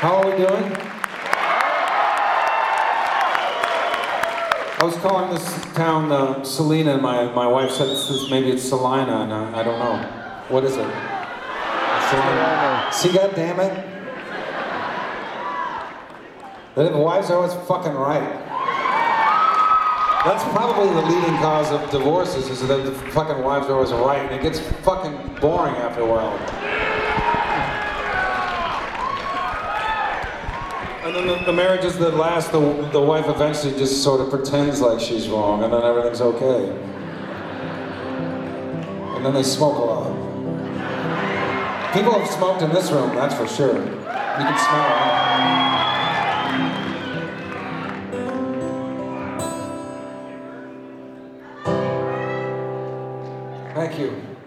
How are we doing? I was calling this town Salina, and my wife said maybe it's Salina, and I don't know. What is it? Salina. See, God damn it. The wives are always fucking right. That's probably the leading cause of divorces, is that the fucking wives are always right, and it gets fucking boring after a while. And then the marriages that last, the wife eventually just sort of pretends like she's wrong, and then everything's okay. And then they smoke a lot. People have smoked in this room, that's for sure. You can smell it. Thank you.